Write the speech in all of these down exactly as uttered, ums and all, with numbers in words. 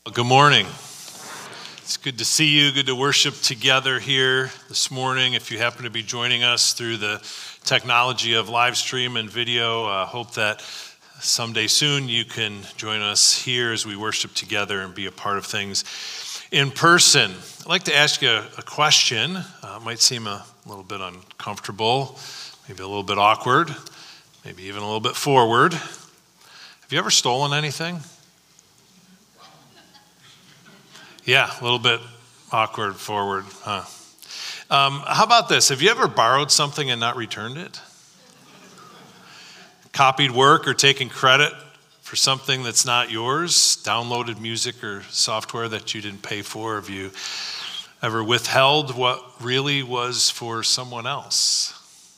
Good morning. It's good to see you, good to worship together here this morning. If you happen to be joining us through the technology of live stream and video, I uh, hope that someday soon you can join us here as we worship together and be a part of things in person. I'd like to ask you a, a question. Uh, it might seem a little bit uncomfortable, maybe a little bit awkward, maybe even a little bit forward. Have you ever stolen anything? Yeah, a little bit awkward, forward, huh? Um, how about this? Have you ever borrowed something and not returned it? Copied work or taken credit for something that's not yours? Downloaded music or software that you didn't pay for? Have you ever withheld what really was for someone else?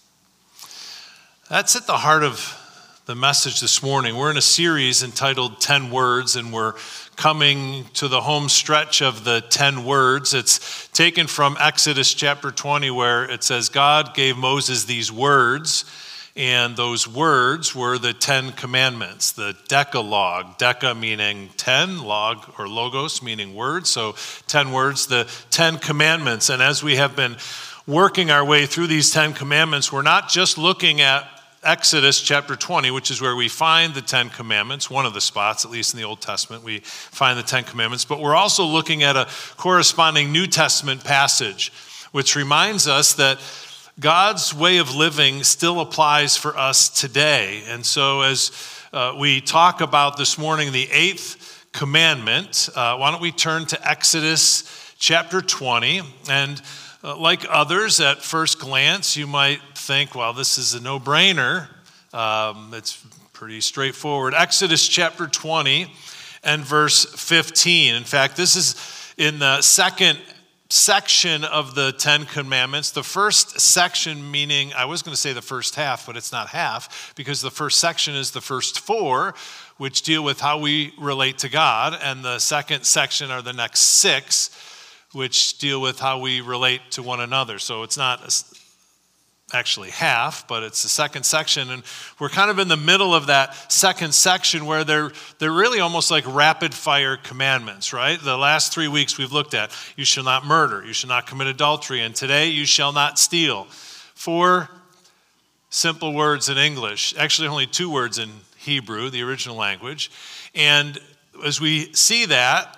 That's at the heart of the message this morning. We're in a series entitled ten words, and we're coming to the home stretch of the ten words. It's taken from Exodus chapter twenty, where it says God gave Moses these words, and those words were the Ten Commandments, the Decalogue. Deca meaning ten, log or logos meaning words, so ten words, the Ten Commandments. And as we have been working our way through these Ten Commandments, we're not just looking at Exodus chapter twenty, which is where we find the Ten Commandments, one of the spots, at least in the Old Testament, we find the Ten Commandments. But we're also looking at a corresponding New Testament passage, which reminds us that God's way of living still applies for us today. And so as uh, we talk about this morning the eighth commandment, uh, why don't we turn to Exodus chapter twenty. And Uh, like others, at first glance, you might think, well, this is a no-brainer. Um, it's pretty straightforward. Exodus chapter twenty and verse fifteen. In fact, this is in the second section of the Ten Commandments. The first section meaning, I was going to say the first half, but it's not half, because the first section is the first four, which deal with how we relate to God, and the second section are the next six, which deal with how we relate to one another. So it's not actually half, but it's the second section. And we're kind of in the middle of that second section where they're, they're really almost like rapid fire commandments, right? The last three weeks we've looked at, you shall not murder, you shall not commit adultery, and today you shall not steal. Four simple words in English, actually only two words in Hebrew, the original language. And as we see that,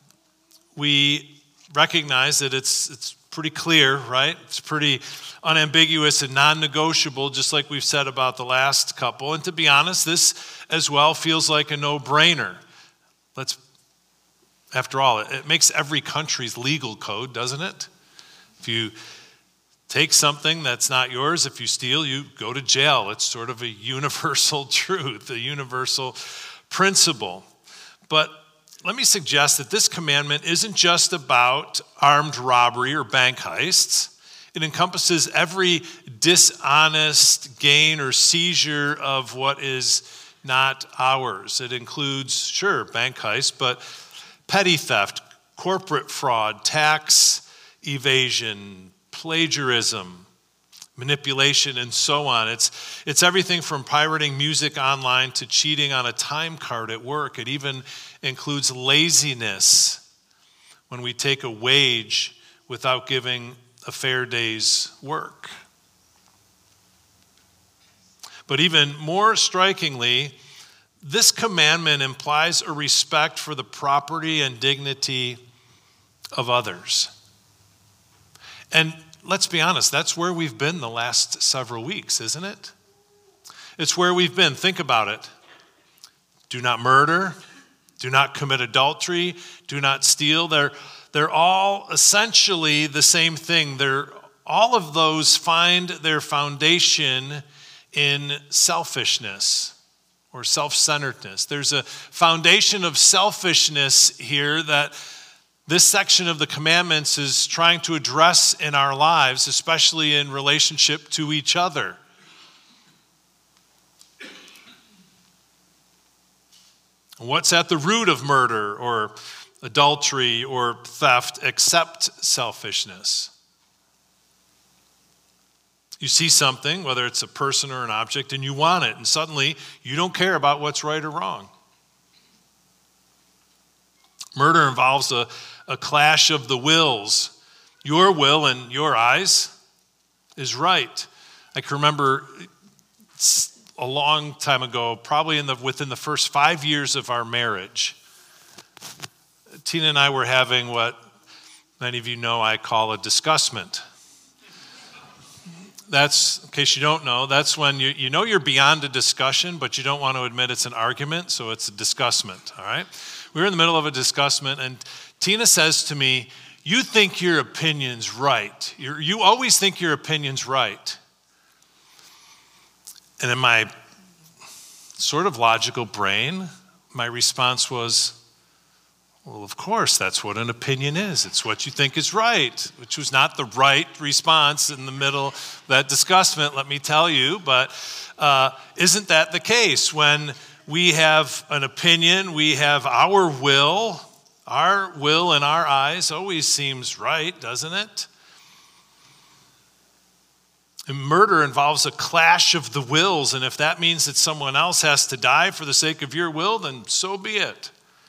we recognize that it's it's pretty clear, right? It's pretty unambiguous and non-negotiable, just like we've said about the last couple. And to be honest, this as well feels like a no-brainer. Let's, after all, it, it makes every country's legal code, doesn't it? If you take something that's not yours, if you steal, you go to jail. It's sort of a universal truth, a universal principle. But let me suggest that this commandment isn't just about armed robbery or bank heists. It encompasses every dishonest gain or seizure of what is not ours. It includes, sure, bank heists, but petty theft, corporate fraud, tax evasion, plagiarism, manipulation, and so on. It's, it's everything from pirating music online to cheating on a time card at work. It even includes laziness, when we take a wage without giving a fair day's work. But even more strikingly, this commandment implies a respect for the property and dignity of others. And let's be honest, that's where we've been the last several weeks, isn't it? It's where we've been. Think about it. Do not murder. Do not commit adultery. Do not steal. They're, they're all essentially the same thing. They're, all of those find their foundation in selfishness or self-centeredness. There's a foundation of selfishness here that this section of the commandments is trying to address in our lives, especially in relationship to each other. What's at the root of murder or adultery or theft except selfishness? You see something, whether it's a person or an object, and you want it, and suddenly you don't care about what's right or wrong. Murder involves a, a clash of the wills. Your will in your eyes is right. I can remember a long time ago, probably in the within the first five years of our marriage, Tina and I were having what many of you know I call a discussment. That's, in case you don't know, that's when you, you know you're beyond a discussion, but you don't want to admit it's an argument, so it's a discussment, all right? We were in the middle of a discussment, and Tina says to me, "You think your opinion's right. You're, you always think your opinion's right." And in my sort of logical brain, my response was, "Well, of course, that's what an opinion is. It's what you think is right," which was not the right response in the middle of that discussment, let me tell you. But uh, isn't that the case? When we have an opinion, we have our will. Our will in our eyes always seems right, doesn't it? And murder involves a clash of the wills, and if that means that someone else has to die for the sake of your will, then so be it.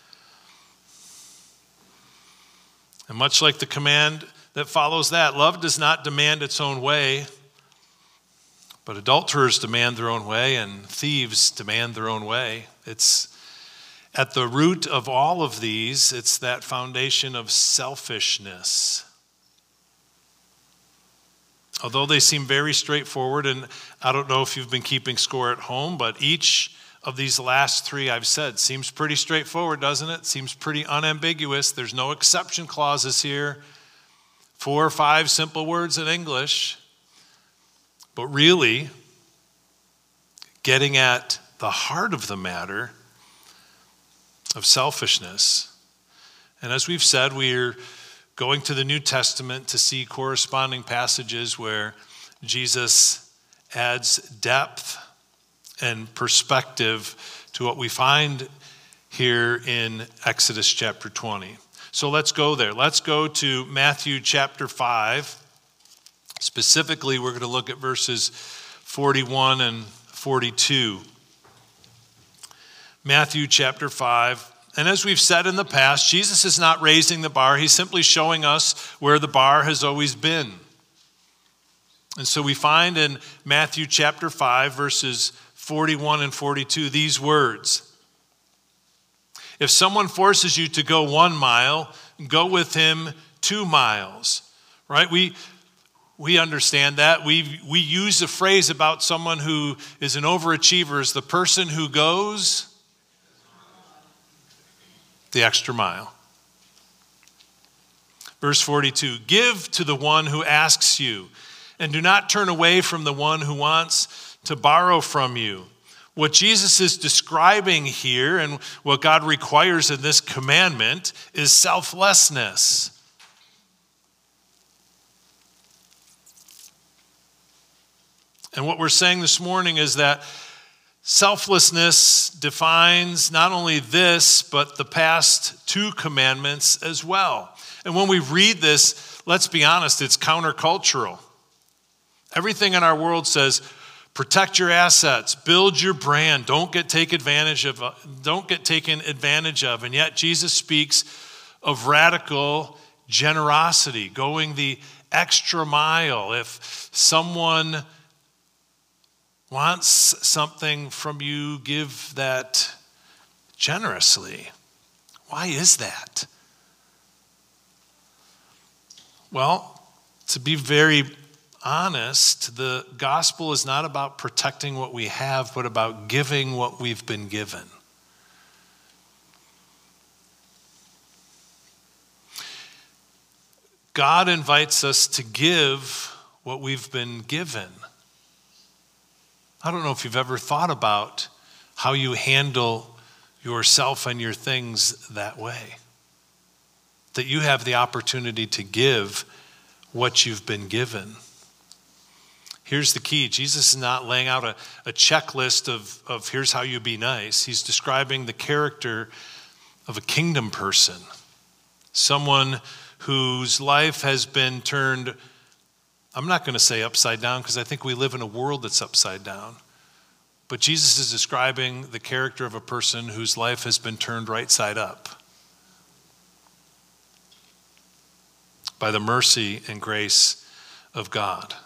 And much like the command that follows that, love does not demand its own way, but adulterers demand their own way and thieves demand their own way. It's at the root of all of these, it's that foundation of selfishness. Although they seem very straightforward, and I don't know if you've been keeping score at home, but each of these last three I've said seems pretty straightforward, doesn't it? Seems pretty unambiguous. There's no exception clauses here. Four or five simple words in English. But really, getting at the heart of the matter of selfishness. And as we've said, we're going to the New Testament to see corresponding passages where Jesus adds depth and perspective to what we find here in Exodus chapter twenty. So let's go there. Let's go to Matthew chapter five. Specifically, we're going to look at verses forty-one and forty-two. Matthew chapter five. And as we've said in the past, Jesus is not raising the bar. He's simply showing us where the bar has always been. And so we find in Matthew chapter five, verses forty-one and forty-two, these words. If someone forces you to go one mile, go with him two miles. Right? We we understand that. We we use a phrase about someone who is an overachiever as the person who goes the extra mile. Verse forty-two, give to the one who asks you, and do not turn away from the one who wants to borrow from you. What Jesus is describing here and what God requires in this commandment is selflessness. And what we're saying this morning is that selflessness defines not only this, but the past two commandments as well. And when we read this, let's be honest, it's countercultural. Everything in our world says, protect your assets, build your brand, don't get take advantage of, don't get taken advantage of. And yet Jesus speaks of radical generosity, going the extra mile. If someone wants something from you, give that generously. Why is that? Well, to be very honest, the gospel is not about protecting what we have, but about giving what we've been given. God invites us to give what we've been given. I don't know if you've ever thought about how you handle yourself and your things that way. That you have the opportunity to give what you've been given. Here's the key. Jesus is not laying out a, a checklist of, of here's how you be nice. He's describing the character of a kingdom person. Someone whose life has been turned, I'm not going to say upside down because I think we live in a world that's upside down. But Jesus is describing the character of a person whose life has been turned right side up. by the mercy and grace of God.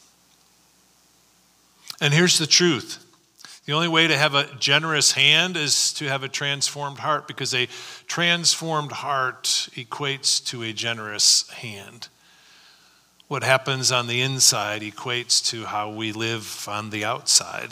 And here's the truth. The only way to have a generous hand is to have a transformed heart, because a transformed heart equates to a generous hand. What happens on the inside equates to how we live on the outside.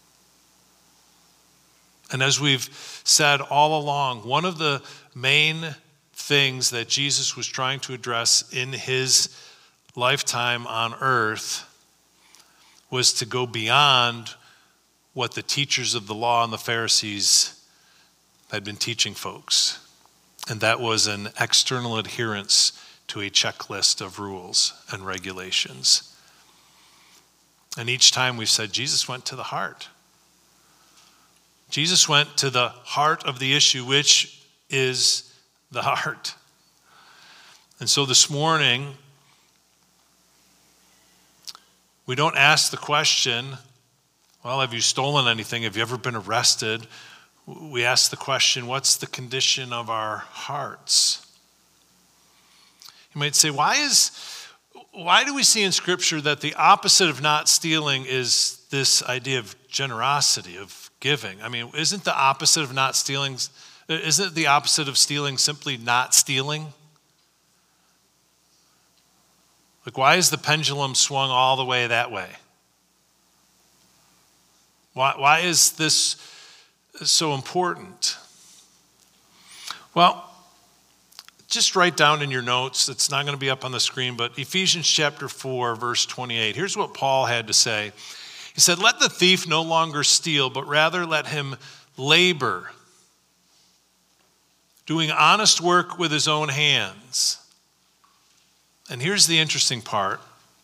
And as we've said all along, one of the main things that Jesus was trying to address in his lifetime on earth was to go beyond what the teachers of the law and the Pharisees had been teaching folks. And that was an external adherence to a checklist of rules and regulations. And each time we've said Jesus went to the heart. Jesus went to the heart of the issue, which is the heart. And so this morning, we don't ask the question, well, have you stolen anything? Have you ever been arrested? We ask the question, what's the condition of our hearts? You might say, why is, why do we see in Scripture that the opposite of not stealing is this idea of generosity, of giving? I mean, isn't the opposite of not stealing, isn't the opposite of stealing simply not stealing? Like, why is the pendulum swung all the way that way? Why, why is this so important? Well, just write down in your notes, it's not going to be up on the screen, but Ephesians chapter four, verse twenty-eight. Here's what Paul had to say. He said, "Let the thief no longer steal, but rather let him labor, doing honest work with his own hands." And here's the interesting part.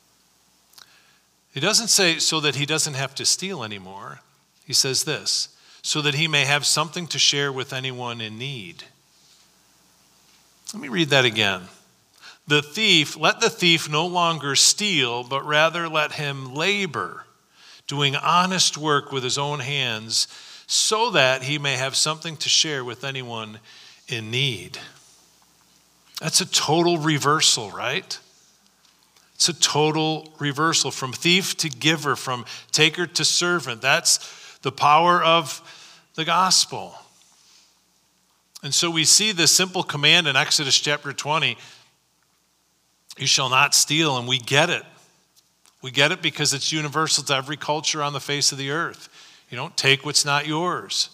He doesn't say so that he doesn't have to steal anymore. He says this, so that he may have something to share with anyone in need. Let me read that again. The thief, let the thief no longer steal, but rather let him labor, doing honest work with his own hands, so that he may have something to share with anyone in need. That's a total reversal, right? It's a total reversal from thief to giver, from taker to servant. That's the power of the gospel. And so we see this simple command in Exodus chapter twenty, you shall not steal, and we get it. We get it because it's universal to every culture on the face of the earth. You don't take what's not yours.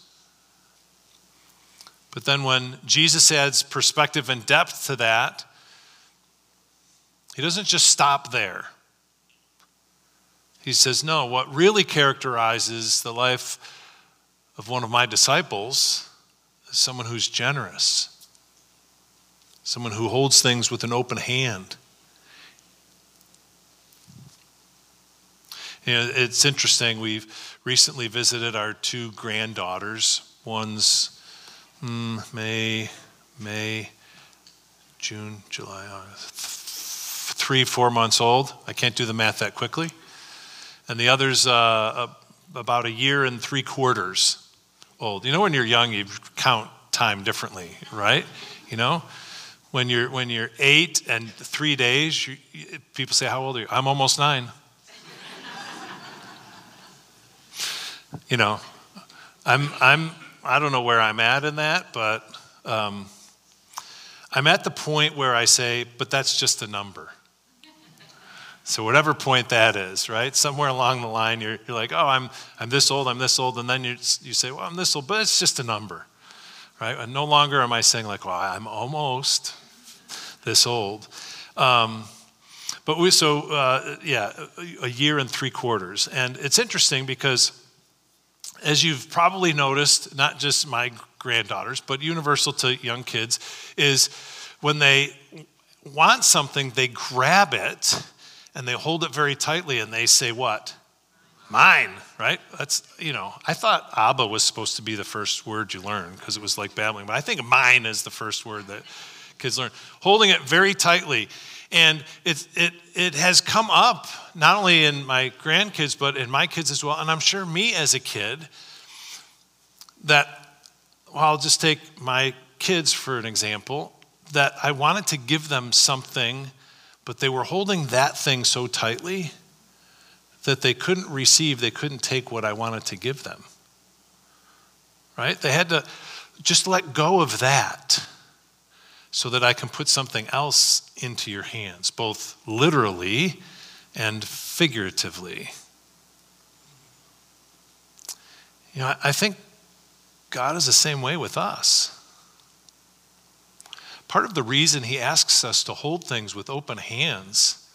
But then when Jesus adds perspective and depth to that, he doesn't just stop there. He says, no, what really characterizes the life of one of my disciples is someone who's generous, someone who holds things with an open hand. You know, it's interesting. We've recently visited our two granddaughters. One's mm, May, May, June, July, August, three, four months old. I can't do the math that quickly. And the other's uh, about a year and three quarters old. You know, when you're young, you count time differently, right? You know, when you're when you're eight and three days, you, people say, "How old are you?" I'm almost nine. You know, I'm I'm I don't know where I'm at in that, but um, I'm at the point where I say, "But that's just a number." So whatever point that is, right? Somewhere along the line, you're you're like, "Oh, I'm I'm this old, I'm this old," and then you you say, "Well, I'm this old," but it's just a number, right? And no longer am I saying like, "Well, I'm almost this old." Um, but we so uh, yeah, a year and three quarters, and it's interesting because, as you've probably noticed, not just my granddaughters, but universal to young kids, is when they want something, they grab it and they hold it very tightly and they say what? Mine, right? That's, you know, I thought Abba was supposed to be the first word you learn because it was like babbling, but I think mine is the first word that kids learn. Holding it very tightly. And it, it, it has come up not only in my grandkids, but in my kids as well. And I'm sure me as a kid, that, well, I'll just take my kids for an example, that I wanted to give them something but they were holding that thing so tightly that they couldn't receive, they couldn't take what I wanted to give them. Right? They had to just let go of that so that I can put something else into your hands, both literally and figuratively. You know, I think God is the same way with us. Part of the reason he asks us to hold things with open hands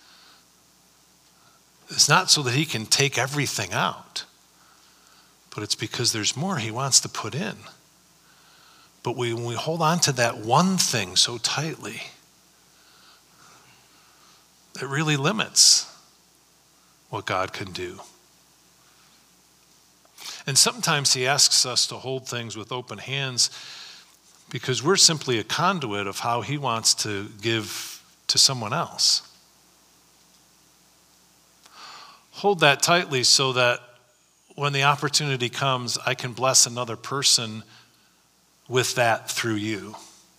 is not so that he can take everything out, but it's because there's more he wants to put in. But we, when we hold on to that one thing so tightly, it really limits what God can do. And sometimes he asks us to hold things with open hands because we're simply a conduit of how he wants to give to someone else. Hold that tightly so that when the opportunity comes, I can bless another person with that through you.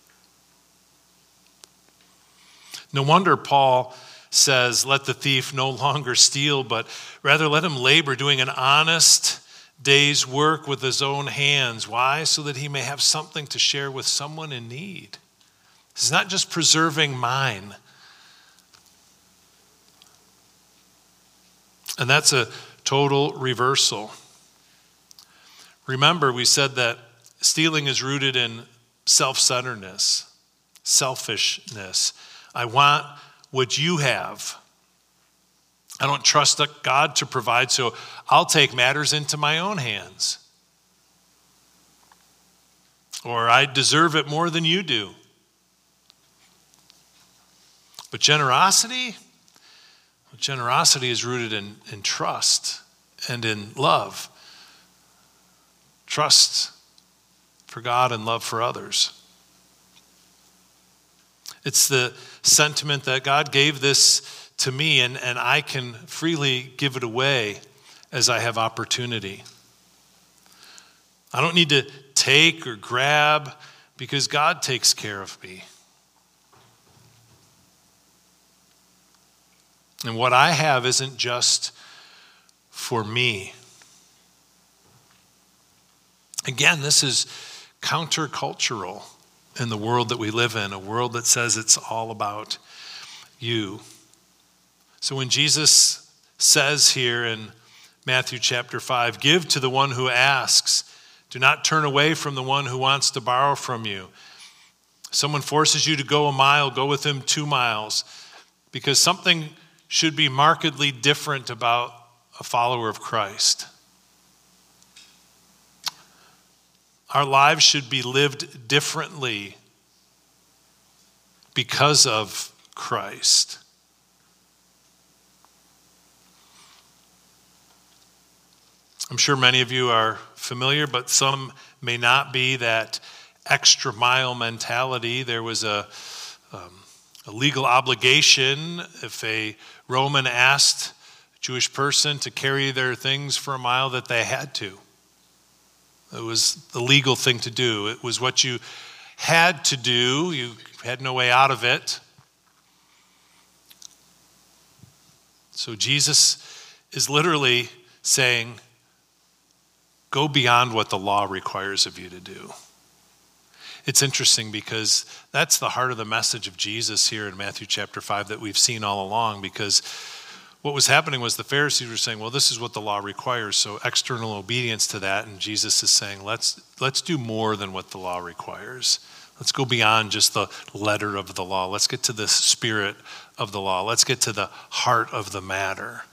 No wonder Paul says, let the thief no longer steal, but rather let him labor, doing an honest day's work with his own hands. Why? So that he may have something to share with someone in need. It's not just preserving mine. And that's a total reversal. Remember, we said that stealing is rooted in self-centeredness, selfishness. I want what you have. I don't trust God to provide, so I'll take matters into my own hands. Or I deserve it more than you do. But generosity, generosity is rooted in, in trust and in love. Trust for God and love for others. It's the sentiment that God gave this to me, and, and I can freely give it away as I have opportunity. I don't need to take or grab because God takes care of me. And what I have isn't just for me. Again, this is countercultural in the world that we live in, a world that says it's all about you. So when Jesus says here in Matthew chapter five, give to the one who asks, do not turn away from the one who wants to borrow from you. Someone forces you to go a mile, go with him two miles, because something should be markedly different about a follower of Christ. Our lives should be lived differently because of Christ. I'm sure many of you are familiar, but some may not be, that extra mile mentality. There was a, um, a legal obligation if a Roman asked a Jewish person to carry their things for a mile, that they had to. It was the legal thing to do. It was what you had to do. You had no way out of it. So Jesus is literally saying, go beyond what the law requires of you to do. It's interesting because that's the heart of the message of Jesus here in Matthew chapter five that we've seen all along, because what was happening was the Pharisees were saying, well, this is what the law requires, so external obedience to that, and Jesus is saying, let's let's do more than what the law requires. Let's go beyond just the letter of the law. Let's get to the spirit of the law. Let's get to the heart of the matter.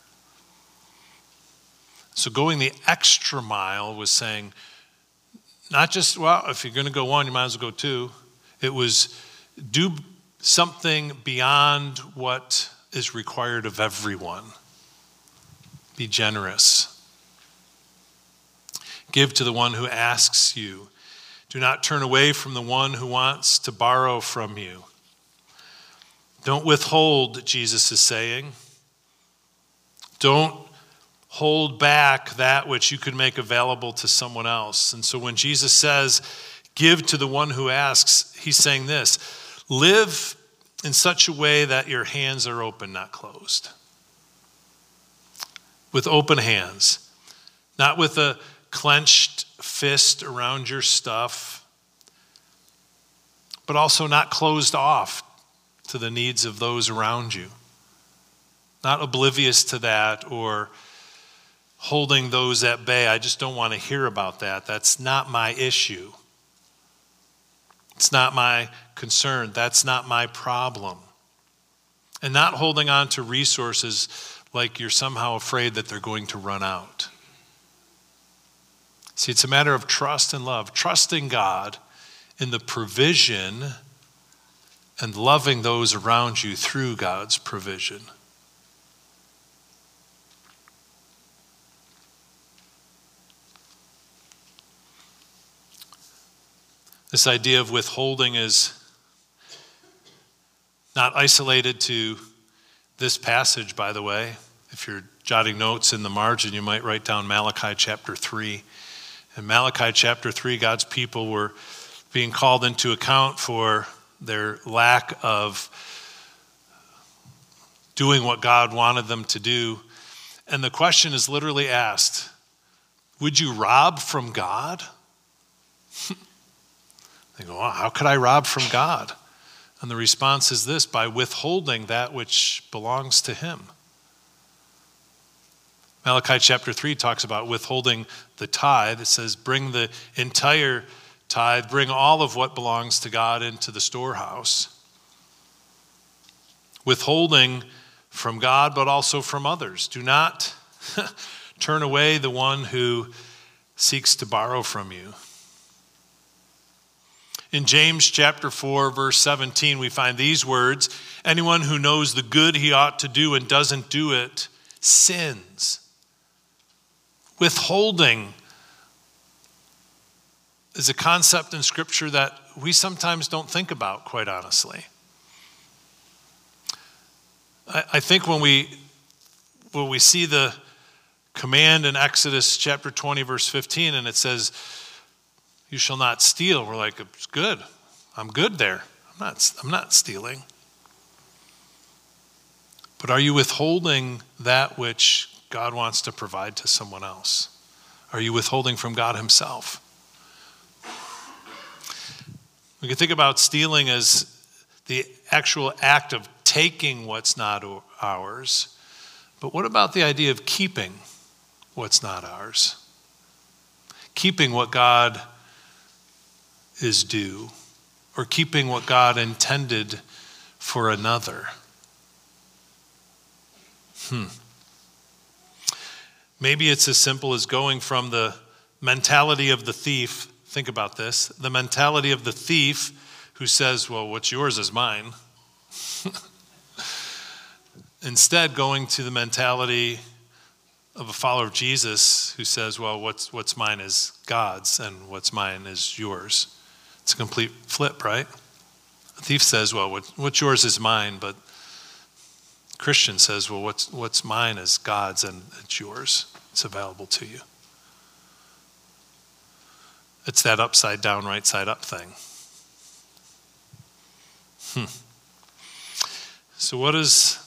So going the extra mile was saying, not just, well, if you're going to go one, you might as well go two. It was do something beyond what is required of everyone. Be generous. Give to the one who asks you. Do not turn away from the one who wants to borrow from you. Don't withhold, Jesus is saying. Don't hold back that which you could make available to someone else. And so when Jesus says, give to the one who asks, he's saying this: live in such a way that your hands are open, not closed. With open hands, not with a clenched fist around your stuff, but also not closed off to the needs of those around you. Not oblivious to that or holding those at bay. I just don't want to hear about that. That's not my issue. It's not my concern. That's not my problem. And not holding on to resources like you're somehow afraid that they're going to run out. See, it's a matter of trust and love. Trusting God in the provision and loving those around you through God's provision. This idea of withholding is not isolated to this passage, by the way. If you're jotting notes in the margin, you might write down Malachi chapter three. In Malachi chapter three, God's people were being called into account for their lack of doing what God wanted them to do. And the question is literally asked, would you rob from God? They go, well, how could I rob from God? And the response is this: by withholding that which belongs to him. Malachi chapter three talks about withholding the tithe. It says, bring the entire tithe, bring all of what belongs to God into the storehouse. Withholding from God, but also from others. Do not turn away the one who seeks to borrow from you. In James chapter four, verse seventeen, we find these words: anyone who knows the good he ought to do and doesn't do it sins. Withholding is a concept in Scripture that we sometimes don't think about, quite honestly. I, I think when we when we see the command in Exodus chapter twenty, verse fifteen, and it says, you shall not steal. We're like, it's good. I'm good there. I'm not, I'm not stealing. But are you withholding that which God wants to provide to someone else? Are you withholding from God himself? We can think about stealing as the actual act of taking what's not ours. But what about the idea of keeping what's not ours? Keeping what God is due, or keeping what God intended for another. Hmm. Maybe it's as simple as going from the mentality of the thief. Think about this. The mentality of the thief who says, well, what's yours is mine. Instead, going to the mentality of a follower of Jesus who says, well, what's, what's mine is God's and what's mine is yours. It's a complete flip, right? The thief says, well, what, what's yours is mine, but Christian says, well, what's, what's mine is God's and it's yours. It's available to you. It's that upside down, right side up thing. Hmm. So what is,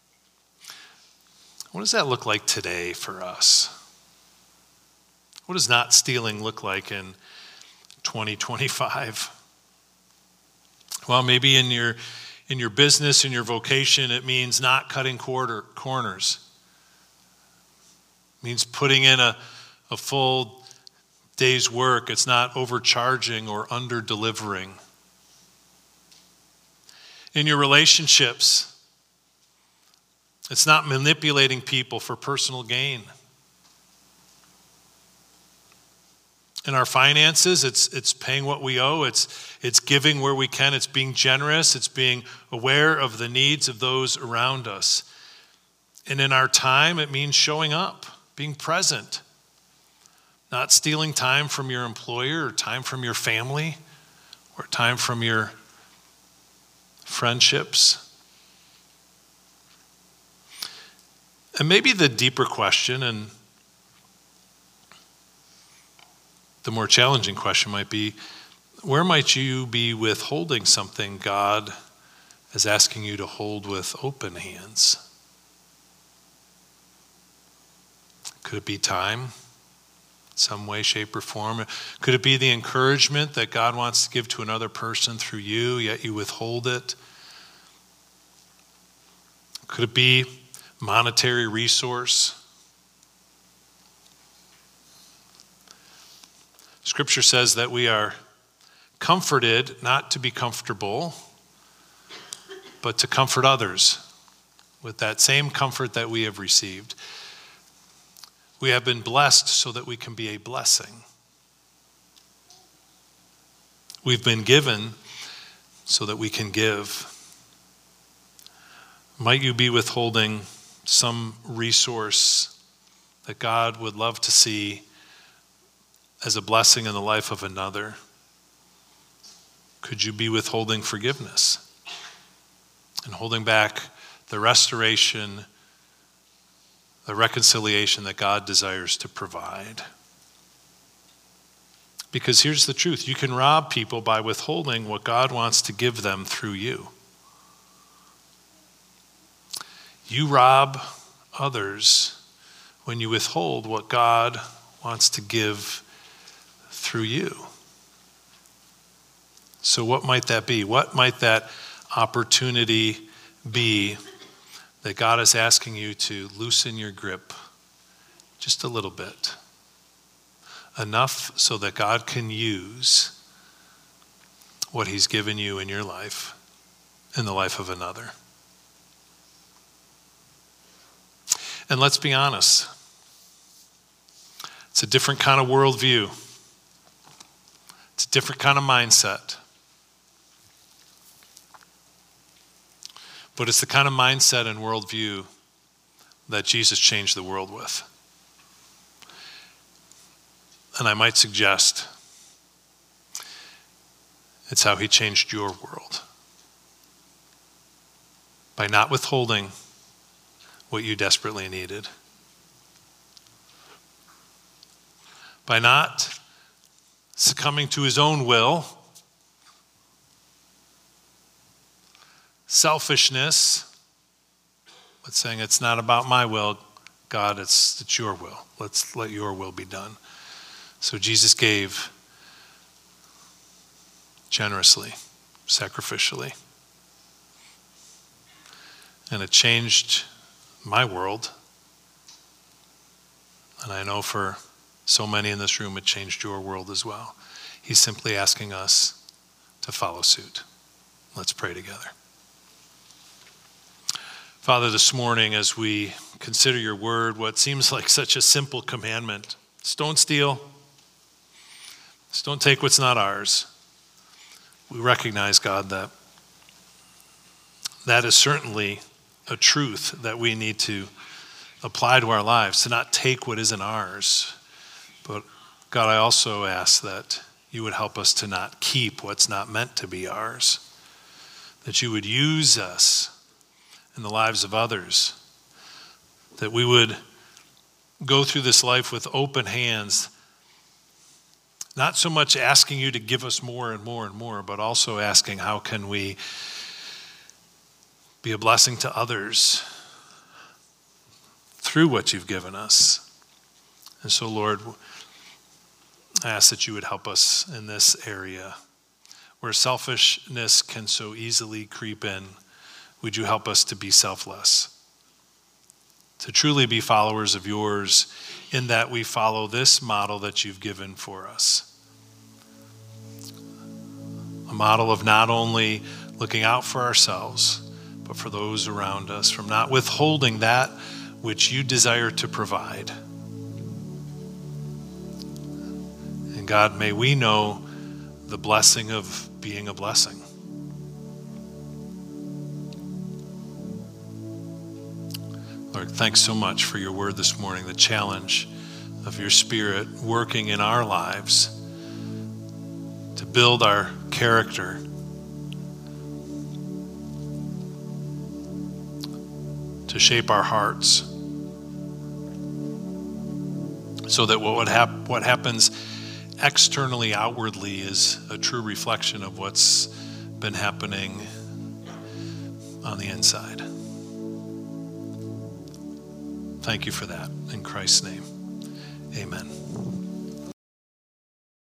what does that look like today for us? What does not stealing look like in twenty twenty-five? Well, maybe in your in your business, in your vocation, it means not cutting quarter, corners. It means putting in a, a full day's work. It's not overcharging or under-delivering. In your relationships, it's not manipulating people for personal gain. In our finances, it's it's paying what we owe. It's it's giving where we can. It's being generous. It's being aware of the needs of those around us. And in our time, it means showing up, being present, not stealing time from your employer or time from your family or time from your friendships. And maybe the deeper question, and the more challenging question might be, where might you be withholding something God is asking you to hold with open hands. Could it be time? Some way, shape, or form? Could it be the encouragement that God wants to give to another person through you, yet you withhold it? Could it be monetary resource? Scripture says that we are comforted not to be comfortable, but to comfort others with that same comfort that we have received. We have been blessed so that we can be a blessing. We've been given so that we can give. Might you be withholding some resource that God would love to see as a blessing in the life of another? Could you be withholding forgiveness and holding back the restoration, the reconciliation that God desires to provide? Because here's the truth. You can rob people by withholding what God wants to give them through you. You rob others when you withhold what God wants to give through you. So what might that be? What might that opportunity be that God is asking you to loosen your grip just a little bit? Enough so that God can use what he's given you in your life, in the life of another. And let's be honest, it's a different kind of worldview. It's a different kind of mindset. But it's the kind of mindset and worldview that Jesus changed the world with. And I might suggest it's how he changed your world. By not withholding what you desperately needed. By not succumbing to his own will, selfishness, but saying it's not about my will, God, it's, it's your will. Let's let your will be done. So Jesus gave generously, sacrificially. And it changed my world. And I know for so many in this room, it changed your world as well. He's simply asking us to follow suit. Let's pray together. Father, this morning as we consider your word, what seems like such a simple commandment, just don't steal, just don't take what's not ours. We recognize, God, that that is certainly a truth that we need to apply to our lives, to not take what isn't ours. But God, I also ask that you would help us to not keep what's not meant to be ours, that you would use us in the lives of others, that we would go through this life with open hands, not so much asking you to give us more and more and more, but also asking how can we be a blessing to others through what you've given us. And so, Lord, I ask that you would help us in this area where selfishness can so easily creep in. Would you help us to be selfless, to truly be followers of yours in that we follow this model that you've given for us. A model of not only looking out for ourselves, but for those around us, from not withholding that which you desire to provide. And God, may we know the blessing of being a blessing. Lord, thanks so much for your word this morning, the challenge of your Spirit working in our lives to build our character, to shape our hearts, so that what would hap- what happens externally, outwardly, is a true reflection of what's been happening on the inside. Thank you for that. In Christ's name, amen.